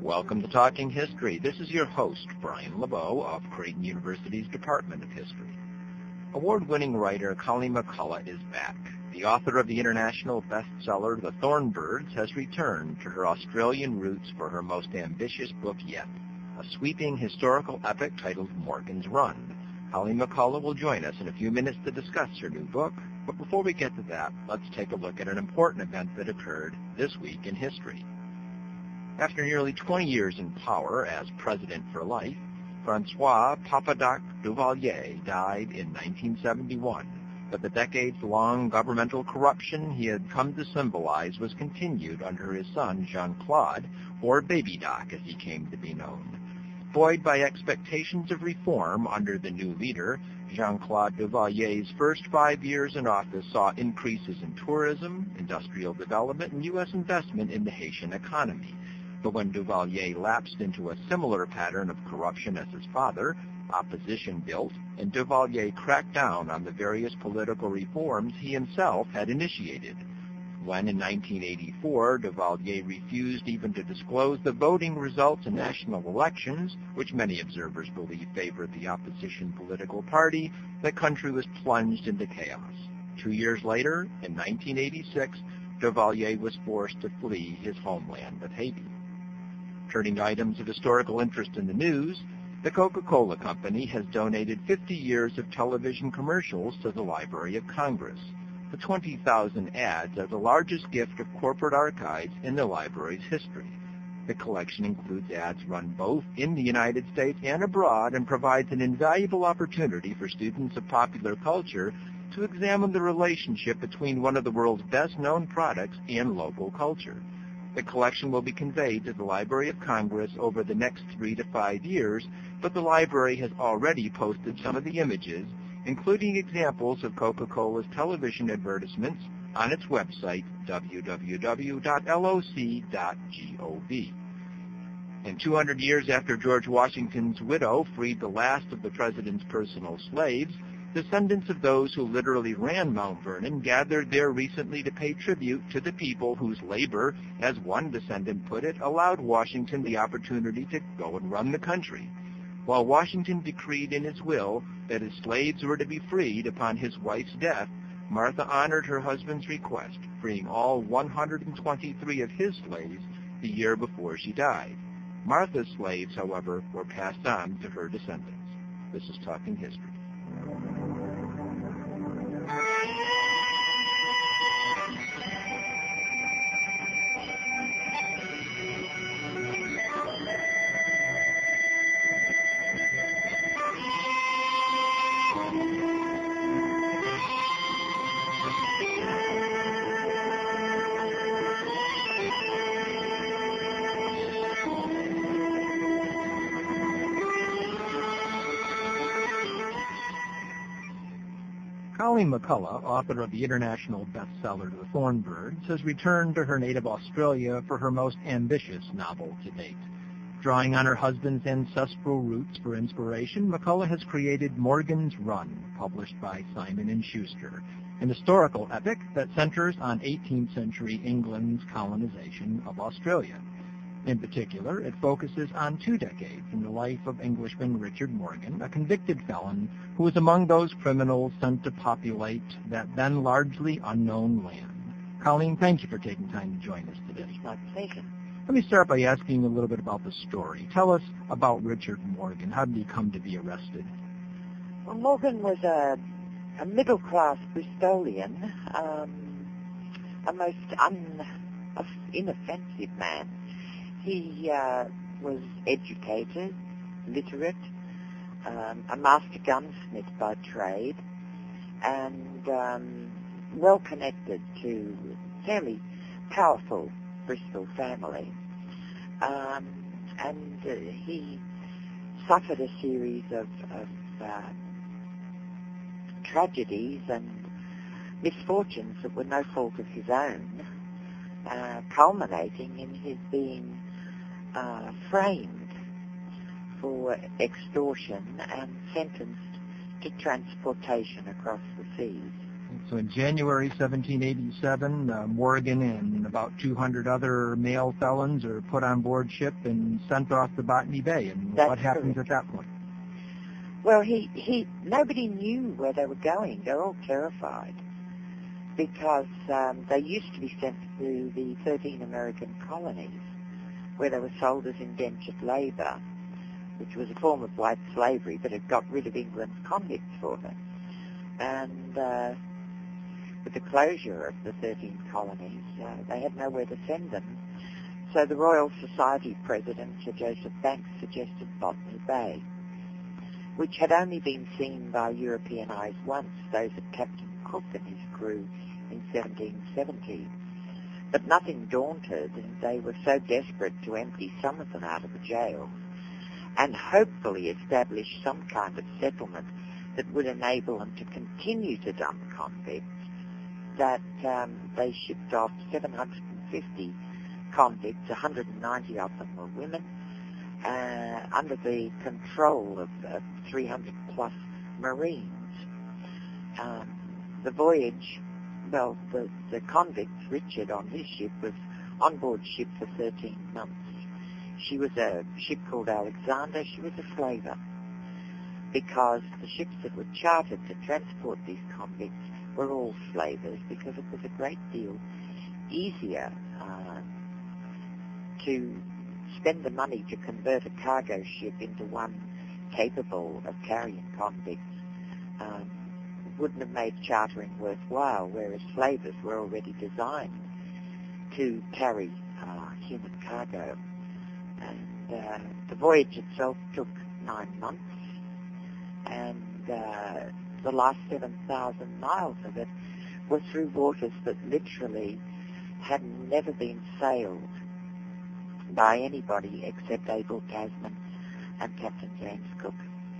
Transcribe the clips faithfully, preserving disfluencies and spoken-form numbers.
Welcome to Talking History. This is your host, Brian LeBeau of Creighton University's Department of History. Award-winning writer Colleen McCullough is back. The author of the international bestseller The Thornbirds has returned to her Australian roots for her most ambitious book yet, a sweeping historical epic titled Morgan's Run. Colleen McCullough will join us in a few minutes to discuss her new book, but before we get to that, let's take a look at an important event that occurred this week in history. After nearly twenty years in power as president for life, Francois Papadoc Duvalier died in nineteen seventy-one, but the decades-long governmental corruption he had come to symbolize was continued under his son Jean-Claude, or Baby Doc as he came to be known. Buoyed by expectations of reform under the new leader, Jean-Claude Duvalier's first five years in office saw increases in tourism, industrial development, and U S investment in the Haitian economy. But when Duvalier lapsed into a similar pattern of corruption as his father, opposition built, and Duvalier cracked down on the various political reforms he himself had initiated. When in nineteen eighty-four, Duvalier refused even to disclose the voting results in national elections, which many observers believe favored the opposition political party, the country was plunged into chaos. Two years later, in nineteen eighty-six, Duvalier was forced to flee his homeland of Haiti. Turning to items of historical interest in the news, the Coca-Cola Company has donated fifty years of television commercials to the Library of Congress. The twenty thousand ads are the largest gift of corporate archives in the library's history. The collection includes ads run both in the United States and abroad and provides an invaluable opportunity for students of popular culture to examine the relationship between one of the world's best-known products and local culture. The collection will be conveyed to the Library of Congress over the next three to five years, but the library has already posted some of the images, including examples of Coca-Cola's television advertisements, on its website, w w w dot l o c dot gov. And two hundred years after George Washington's widow freed the last of the president's personal slaves, descendants of those who literally ran Mount Vernon gathered there recently to pay tribute to the people whose labor, as one descendant put it, allowed Washington the opportunity to go and run the country. While Washington decreed in his will that his slaves were to be freed upon his wife's death, Martha honored her husband's request, freeing all one hundred twenty-three of his slaves the year before she died. Martha's slaves, however, were passed on to her descendants. This is Talking History. Colleen McCullough, author of the international bestseller The Thornbirds, has returned to her native Australia for her most ambitious novel to date. Drawing on her husband's ancestral roots for inspiration, McCullough has created Morgan's Run, published by Simon and Schuster, an historical epic that centers on eighteenth century England's colonization of Australia. In particular, it focuses on two decades in the life of Englishman Richard Morgan, a convicted felon who was among those criminals sent to populate that then largely unknown land. Colleen, thank you for taking time to join us today. It's my pleasure. Let me start by asking a little bit about the story. Tell us about Richard Morgan. How did he come to be arrested? Well, Morgan was a, a middle-class Bristolian, um, a most un, inoffensive man. He uh, was educated, literate, um, a master gunsmith by trade, and um, well connected to a fairly powerful Bristol family. Um, and uh, he suffered a series of, of uh, tragedies and misfortunes that were no fault of his own, uh, culminating in his being Uh, framed for extortion and sentenced to transportation across the seas. So in January seventeen eighty-seven, uh, Morgan and about two hundred other male felons are put on board ship and sent off to Botany Bay. And That's what happens correct. at that point? Well, he, he, nobody knew where they were going. They were all terrified because um, they used to be sent to the thirteen American colonies where they were sold as indentured labour, which was a form of white slavery, but it got rid of England's convicts for them. And uh, with the closure of the thirteen colonies, uh, they had nowhere to send them. So the Royal Society president, Sir Joseph Banks, suggested Botany Bay, which had only been seen by European eyes once, those of Captain Cook and his crew in seventeen seventy. But nothing daunted, they were so desperate to empty some of them out of the jails and hopefully establish some kind of settlement that would enable them to continue to dump convicts, that um, they shipped off seven hundred fifty convicts, one hundred ninety of them were women, uh, under the control of uh, three hundred plus Marines. Um, the voyage, well, the, the convicts, Richard on his ship, was on board ship for thirteen months. She was a ship called Alexander. She was a slaver because the ships that were chartered to transport these convicts were all slavers, because it was a great deal easier uh, to spend the money to convert a cargo ship into one capable of carrying convicts. Um, wouldn't have made chartering worthwhile, whereas slavers were already designed to carry uh, human cargo. And uh, the voyage itself took nine months, and uh, the last seven thousand miles of it were through waters that literally had never been sailed by anybody except Abel Tasman and Captain James Cook.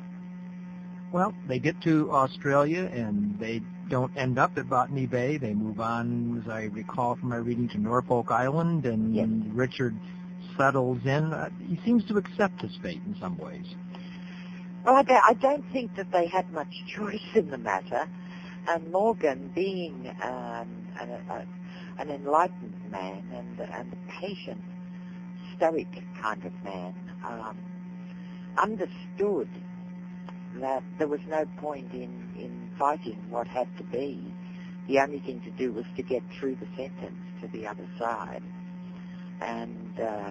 Well, they get to Australia, and they don't end up at Botany Bay. They move on, as I recall from my reading, to Norfolk Island, and Yes. Richard settles in. Uh, he seems to accept his fate in some ways. Well, I don't, I don't think that they had much choice in the matter, and Morgan, being um, an, a, an enlightened man and, and a patient, stoic kind of man, um, understood that there was no point in, in fighting what had to be. The only thing to do was to get through the sentence to the other side. And uh,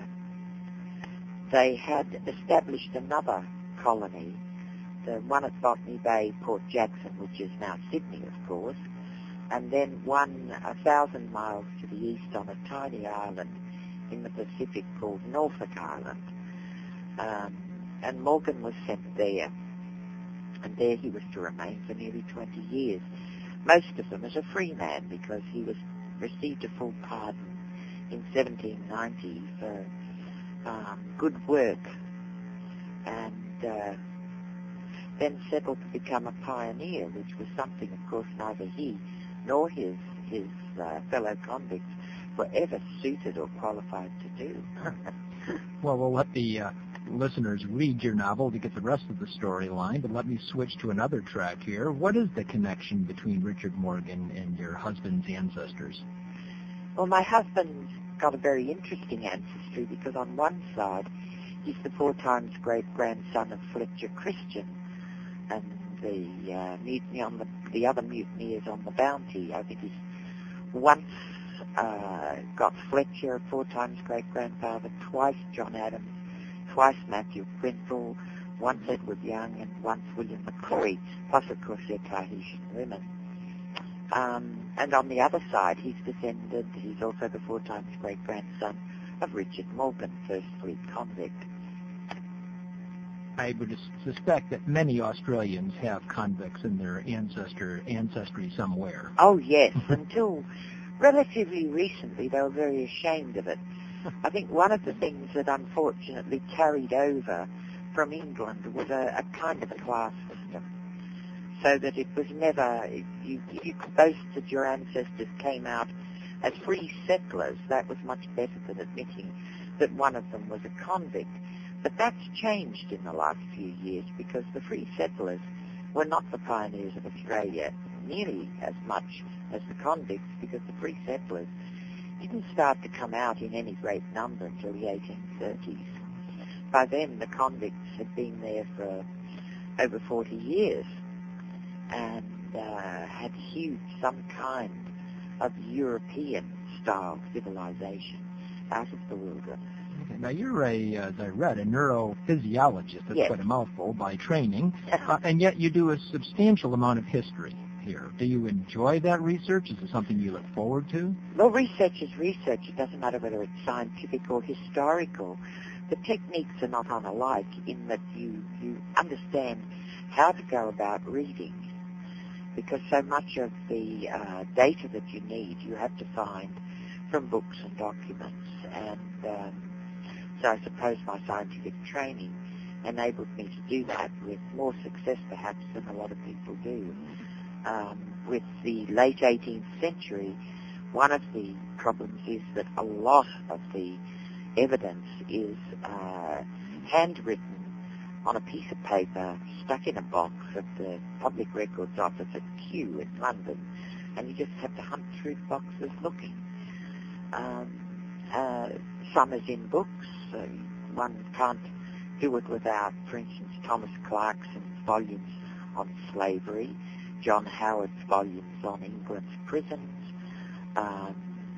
they had established another colony, the one at Botany Bay, Port Jackson, which is now Sydney, of course, and then one a thousand miles to the east on a tiny island in the Pacific called Norfolk Island. Um, and Morgan was sent there, and there he was to remain for nearly twenty years, most of them as a free man, because he was received a full pardon in seventeen ninety for um, good work, and uh, then settled to become a pioneer, which was something, of course, neither he nor his his uh, fellow convicts were ever suited or qualified to do. Well, we'll let the uh, listeners read your novel to get the rest of the storyline, but let me switch to another track here. What is the connection between Richard Morgan and your husband's ancestors? Well, my husband's got a very interesting ancestry, because on one side, he's the four times great-grandson of Fletcher Christian, and the uh, mutiny on the, the other mutineers on the Bounty. I think he's once uh, got Fletcher, four times great-grandfather, twice John Adams, twice Matthew Quintal, once Edward Young, and once William McCoy, plus, of course, their Tahitian women. Um, and on the other side, he's descended, he's also the four times great-grandson of Richard Morgan, first fleet convict. I would suspect that many Australians have convicts in their ancestor ancestry somewhere. Oh, yes. Until relatively recently, they were very ashamed of it. I think one of the things that unfortunately carried over from England was a, a kind of a class system, so that it was never, if you, if you could boast that your ancestors came out as free settlers, that was much better than admitting that one of them was a convict. But that's changed in the last few years, because the free settlers were not the pioneers of Australia. nearly as much as the convicts, because the free settlers didn't start to come out in any great number until the eighteen thirties. By then, the convicts had been there for over forty years and uh, had hewed some kind of European-style civilization out of the wilderness. Okay, now, you're a, uh, as I read, a neurophysiologist. That's Yes. quite a mouthful by training, uh, and yet you do a substantial amount of history here. Do you enjoy that research? Is it something you look forward to? Well, research is research. It doesn't matter whether it's scientific or historical. The techniques are not unlike in that you, you understand how to go about reading, because so much of the uh, data that you need you have to find from books and documents. And um, so I suppose my scientific training enabled me to do that with more success perhaps than a lot of people do. Um, with the late eighteenth century, one of the problems is that a lot of the evidence is uh, handwritten on a piece of paper stuck in a box at the Public Records Office at Kew in London, and you just have to hunt through the boxes looking. Um, uh, some is in books. So one can't do it without, for instance, Thomas Clarkson's volumes on slavery, John Howard's volumes on England's prisons, um,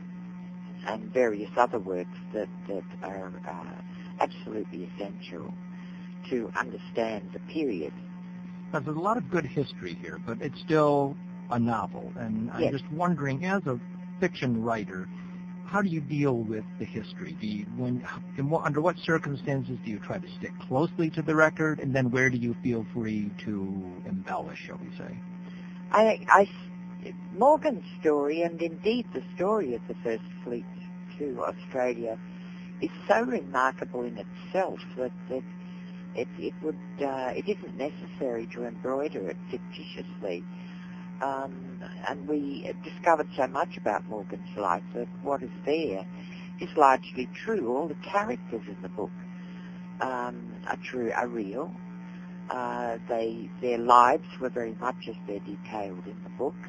and various other works that, that are uh, absolutely essential to understand the period. Now, there's a lot of good history here, but it's still a novel, and I'm Yes. just wondering, as a fiction writer, how do you deal with the history? Do you, when, in what, under what circumstances do you try to stick closely to the record, and then where do you feel free to embellish, shall we say? I, I, Morgan's story, and indeed the story of the First Fleet to Australia, is so remarkable in itself that, that it, it would uh, it isn't necessary to embroider it fictitiously. Um, and we discovered so much about Morgan's life that what is there is largely true. All the characters in the book um, are true, are real. Uh, they, their lives were very much as they're detailed in the book,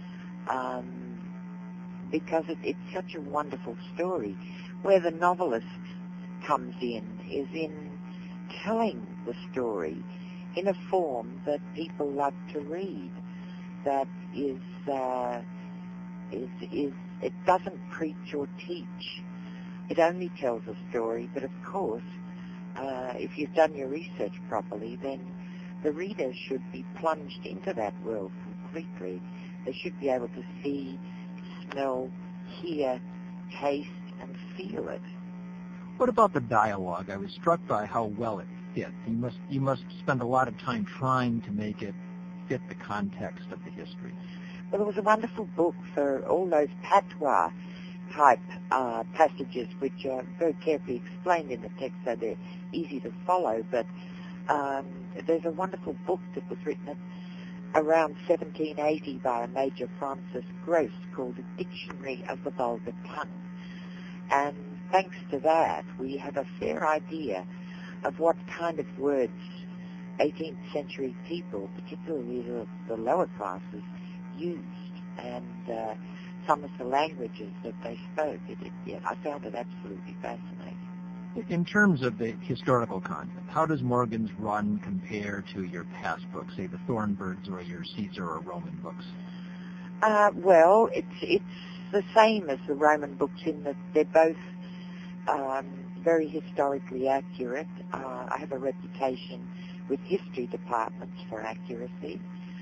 um, because it, it's such a wonderful story. Where the novelist comes in is in telling the story in a form that people love to read. That is, uh, is, is, it doesn't preach or teach. It only tells a story, but of course, uh, if you've done your research properly, then the reader should be plunged into that world completely. They should be able to see, smell, hear, taste, and feel it. What about the dialogue? I was struck by how well it fit. You must, you must spend a lot of time trying to make it fit the context of the history. Well, it was a wonderful book for all those patois type uh, passages, which are very carefully explained in the text, so they're easy to follow. But um, there's a wonderful book that was written at around seventeen eighty by a Major Francis Gross called A Dictionary of the Vulgar Tongue. And thanks to that, we have a fair idea of what kind of words eighteenth century people, particularly the, the lower classes, used, and uh, some of the languages that they spoke. It, it, yeah, I found it absolutely fascinating. In terms of the historical content, how does Morgan's Run compare to your past books, say the Thornbirds or your Caesar or Roman books? Uh, well, it's it's the same as the Roman books in that they're both um, very historically accurate. Uh, I have a reputation with history departments for accuracy,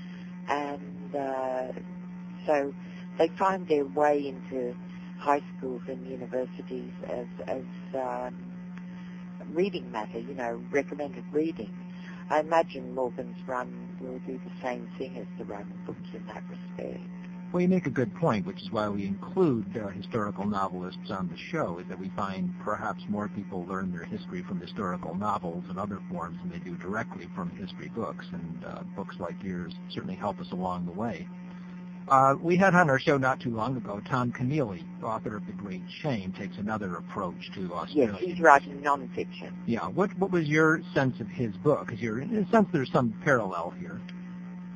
and uh, so they find their way into high schools and universities as as um, reading matter, you know, recommended reading. I imagine Morgan's Run will do the same thing as the Roman books in that respect. Well, you make a good point, which is why we include uh, historical novelists on the show, is that we find perhaps more people learn their history from historical novels and other forms than they do directly from history books, and uh, books like yours certainly help us along the way. Uh, we had on our show not too long ago, Tom Keneally, author of The Great Shame, takes another approach to Australia. Yes, he's writing nonfiction. Yeah, what what was your sense of his book? Because you're, in a sense, there's some parallel here.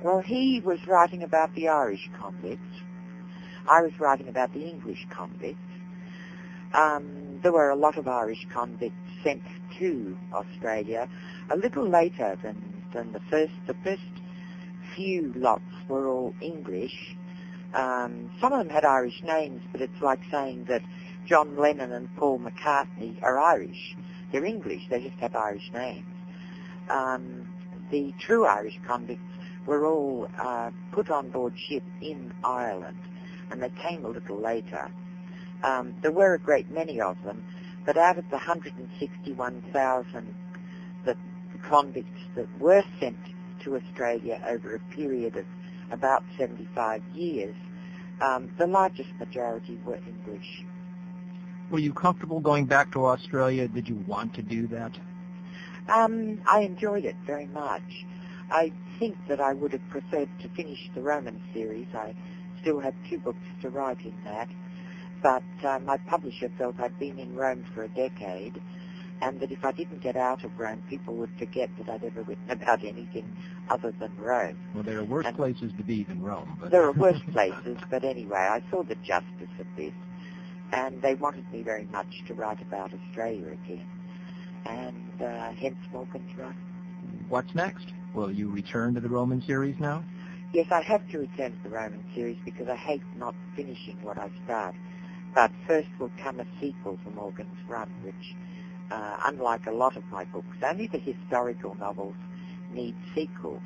Well, he was writing about the Irish convicts. I was writing about the English convicts. Um, there were a lot of Irish convicts sent to Australia a little later than, than the first. The first few lots were all English. Um, some of them had Irish names, but it's like saying that John Lennon and Paul McCartney are Irish. They're English, they just have Irish names. Um, the true Irish convicts were all uh, put on board ship in Ireland, and they came a little later. Um, there were a great many of them, but out of the one hundred sixty-one thousand that convicts that were sent to Australia over a period of about seventy-five years, um, the largest majority were English. Were you comfortable going back to Australia? Did you want to do that? Um, I enjoyed it very much. I think that I would have preferred to finish the Roman series. I still have two books to write in that. But uh, my publisher felt I'd been in Rome for a decade, and that if I didn't get out of Rome, people would forget that I'd ever written about anything other than Rome. Well, there are worse and places to be than Rome. But there are worse places, but anyway, I saw the justice of this, and they wanted me very much to write about Australia again, and uh, hence Morgan's Run. What's next? Will you return to the Roman series now? Yes, I have to return to the Roman series because I hate not finishing what I start. But first will come a sequel to Morgan's Run, which, uh, unlike a lot of my books, only the historical novels need sequels.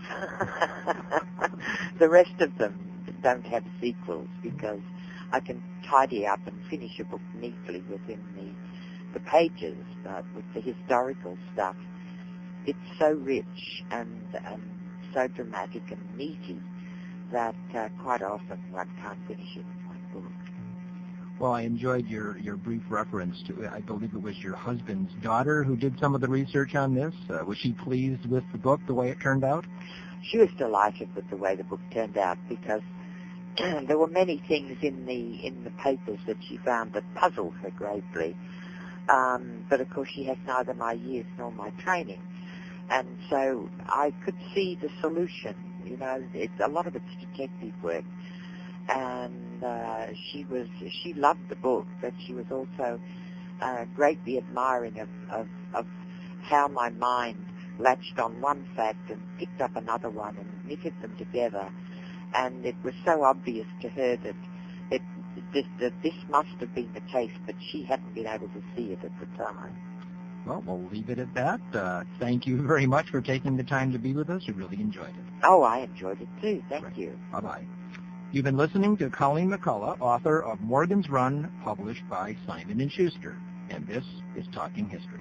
The rest of them don't have sequels because I can tidy up and finish a book neatly within the, the pages. But with the historical stuff, it's so rich and, and so dramatic and meaty that uh, quite often one can't finish it in one book. Well, I enjoyed your, your brief reference to, I believe it was your husband's daughter who did some of the research on this. Uh, was she pleased with the book, the way it turned out? She was delighted with the way the book turned out because there were many things in the in the papers that she found that puzzled her greatly. Um, but of course she has neither my years nor my training. And so I could see the solution. You know, it's, a lot of it's detective work. And uh, she was she loved the book, but she was also uh, greatly admiring of, of, of how my mind latched on one fact and picked up another one and knitted them together. And it was so obvious to her that it, this, that this must have been the case, but she hadn't been able to see it at the time. Well, we'll leave it at that. Uh, thank you very much for taking the time to be with us. We really enjoyed it. Oh, I enjoyed it too. Thank Right. you. Bye-bye. You've been listening to Colleen McCullough, author of Morgan's Run, published by Simon and Schuster. And this is Talking History.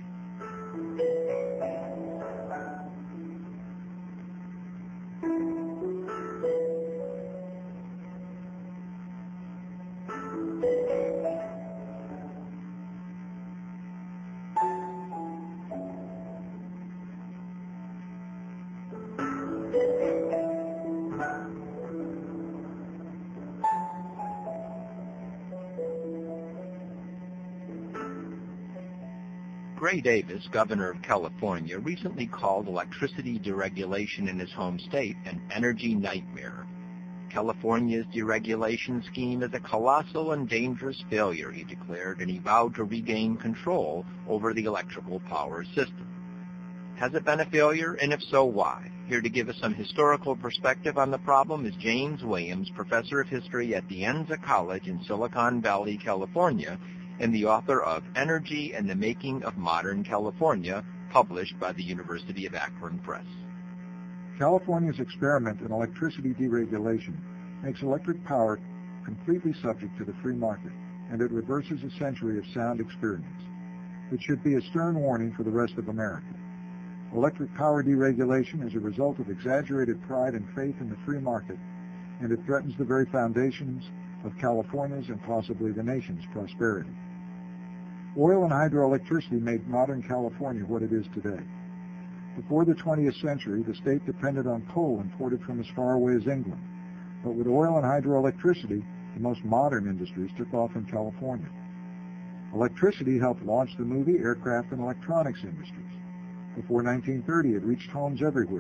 Gray Davis, governor of California, recently called electricity deregulation in his home state an energy nightmare. California's deregulation scheme is a colossal and dangerous failure, he declared, and he vowed to regain control over the electrical power system. Has it been a failure, and if so, why? Here to give us some historical perspective on the problem is James Williams, professor of history at De Anza College in Silicon Valley, California, and the author of Energy and the Making of Modern California, published by the University of Akron Press. California's experiment in electricity deregulation makes electric power completely subject to the free market, and it reverses a century of sound experience. It should be a stern warning for the rest of America. Electric power deregulation is a result of exaggerated pride and faith in the free market, and it threatens the very foundations of California's and possibly the nation's prosperity. Oil and hydroelectricity made modern California what it is today. Before the twentieth century, the state depended on coal imported from as far away as England. But with oil and hydroelectricity, the most modern industries took off in California. Electricity helped launch the movie, aircraft, and electronics industries. Before nineteen thirty, it reached homes everywhere,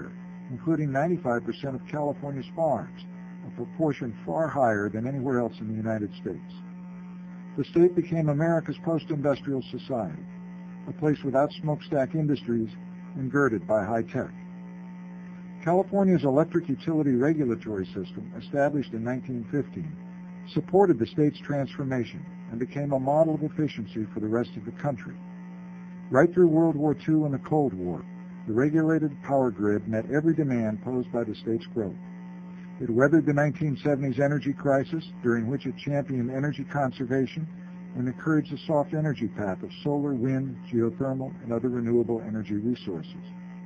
including ninety-five percent of California's farms, a proportion far higher than anywhere else in the United States. The state became America's post-industrial society, a place without smokestack industries and girded by high tech. California's electric utility regulatory system, established in nineteen fifteen, supported the state's transformation and became a model of efficiency for the rest of the country. Right through World War Two and the Cold War, the regulated power grid met every demand posed by the state's growth. It weathered the nineteen seventies energy crisis, during which it championed energy conservation and encouraged the soft energy path of solar, wind, geothermal, and other renewable energy resources.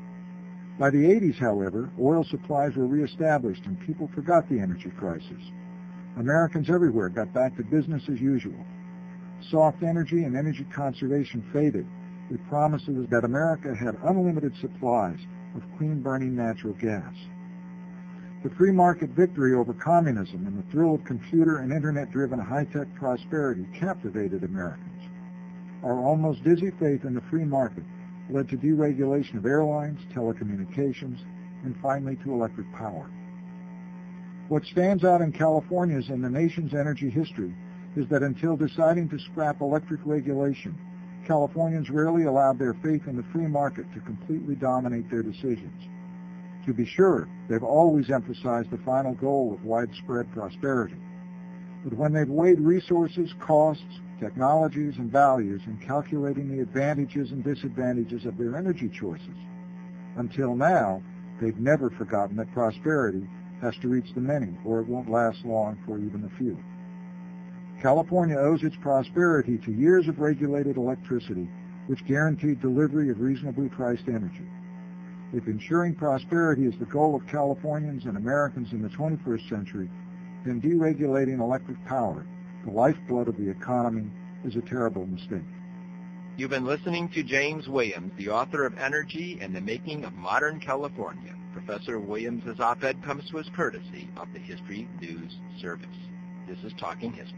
By the eighties, however, oil supplies were reestablished and people forgot the energy crisis. Americans everywhere got back to business as usual. Soft energy and energy conservation faded, with promises that America had unlimited supplies of clean-burning natural gas. The free market victory over communism and the thrill of computer and internet-driven high-tech prosperity captivated Americans. Our almost dizzy faith in the free market led to deregulation of airlines, telecommunications, and finally to electric power. What stands out in California's and the nation's energy history is that until deciding to scrap electric regulation, Californians rarely allowed their faith in the free market to completely dominate their decisions. To be sure, they've always emphasized the final goal of widespread prosperity. But when they've weighed resources, costs, technologies, and values in calculating the advantages and disadvantages of their energy choices, until now, they've never forgotten that prosperity has to reach the many, or it won't last long for even the few. California owes its prosperity to years of regulated electricity, which guaranteed delivery of reasonably priced energy. If ensuring prosperity is the goal of Californians and Americans in the twenty-first century, then deregulating electric power, the lifeblood of the economy, is a terrible mistake. You've been listening to James Williams, the author of Energy and the Making of Modern California. Professor Williams' op-ed comes to us courtesy of the History News Service. This is Talking History.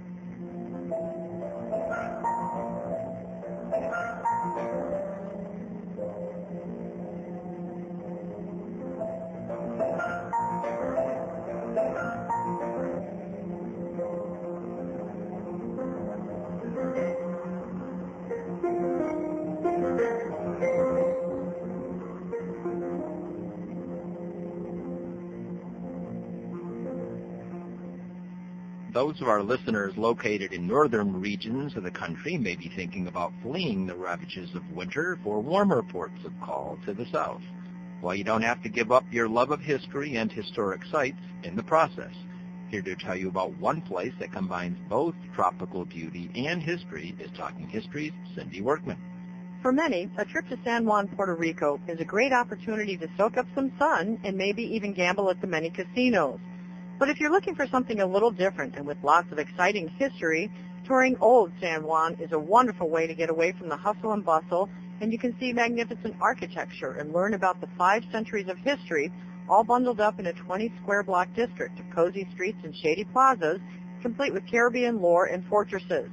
Those of our listeners located in northern regions of the country may be thinking about fleeing the ravages of winter for warmer ports of call to the south. Well, you don't have to give up your love of history and historic sites in the process. Here to tell you about one place that combines both tropical beauty and history is Talking History's Cindy Workman. For many, a trip to San Juan, Puerto Rico is a great opportunity to soak up some sun and maybe even gamble at the many casinos. But if you're looking for something a little different and with lots of exciting history, touring Old San Juan is a wonderful way to get away from the hustle and bustle, and you can see magnificent architecture and learn about the five centuries of history, all bundled up in a twenty square block district of cozy streets and shady plazas, complete with Caribbean lore and fortresses.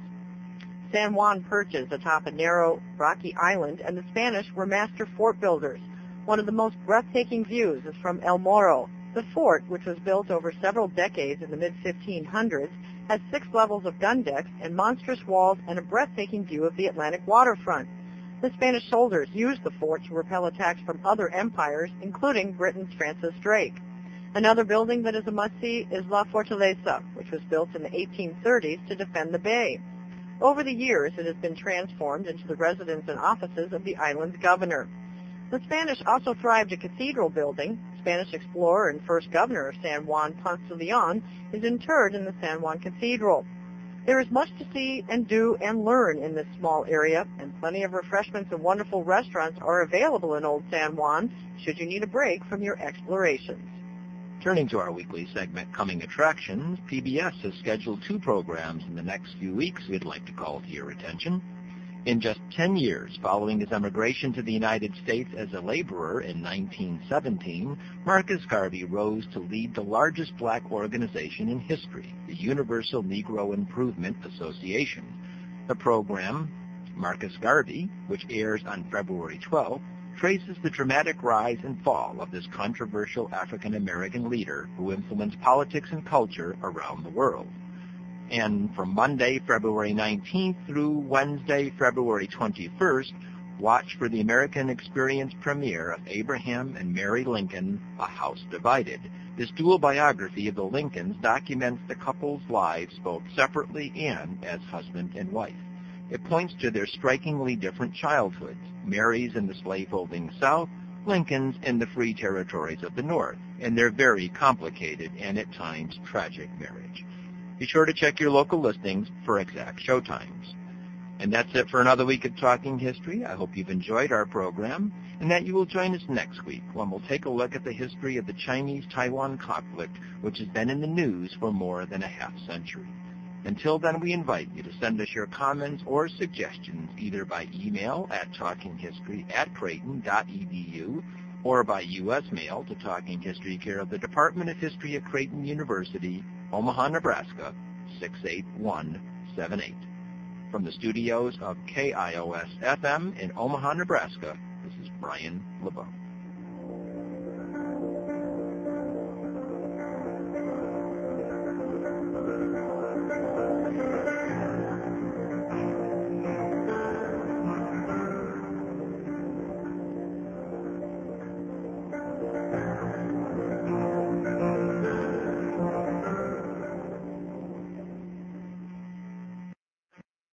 San Juan perches atop a narrow, rocky island, and the Spanish were master fort builders. One of the most breathtaking views is from El Morro. The fort, which was built over several decades in the mid fifteen hundreds, has six levels of gun decks and monstrous walls and a breathtaking view of the Atlantic waterfront. The Spanish soldiers used the fort to repel attacks from other empires, including Britain's Francis Drake. Another building that is a must-see is La Fortaleza, which was built in the eighteen thirties to defend the bay. Over the years, it has been transformed into the residence and offices of the island's governor. The Spanish also thrived a cathedral building. Spanish explorer and first governor of San Juan, Ponce de Leon, is interred in the San Juan Cathedral. There is much to see and do and learn in this small area, and plenty of refreshments and wonderful restaurants are available in Old San Juan should you need a break from your explorations. Turning to our weekly segment, Coming Attractions, P B S has scheduled two programs in the next few weeks we'd like to call to your attention. In just ten years following his emigration to the United States as a laborer in nineteen seventeen, Marcus Garvey rose to lead the largest black organization in history, the Universal Negro Improvement Association. The program, Marcus Garvey, which airs on February twelfth, traces the dramatic rise and fall of this controversial African-American leader who influenced politics and culture around the world. And from Monday, February nineteenth through Wednesday, February twenty-first, watch for the American Experience premiere of Abraham and Mary Lincoln, A House Divided. This dual biography of the Lincolns documents the couple's lives both separately and as husband and wife. It points to their strikingly different childhoods, Mary's in the slave-holding South, Lincoln's in the free territories of the North, and their very complicated and at times tragic marriage. Be sure to check your local listings for exact showtimes. And that's it for another week of Talking History. I hope you've enjoyed our program and that you will join us next week when we'll take a look at the history of the Chinese-Taiwan conflict, which has been in the news for more than a half century. Until then, we invite you to send us your comments or suggestions either by email at talkinghistory at creighton dot e d u or by U S mail to Talking History, care of the Department of History at Creighton University, Omaha, Nebraska, six eight one seven eight. From the studios of K I O S F M in Omaha, Nebraska, this is Brian LeBeau.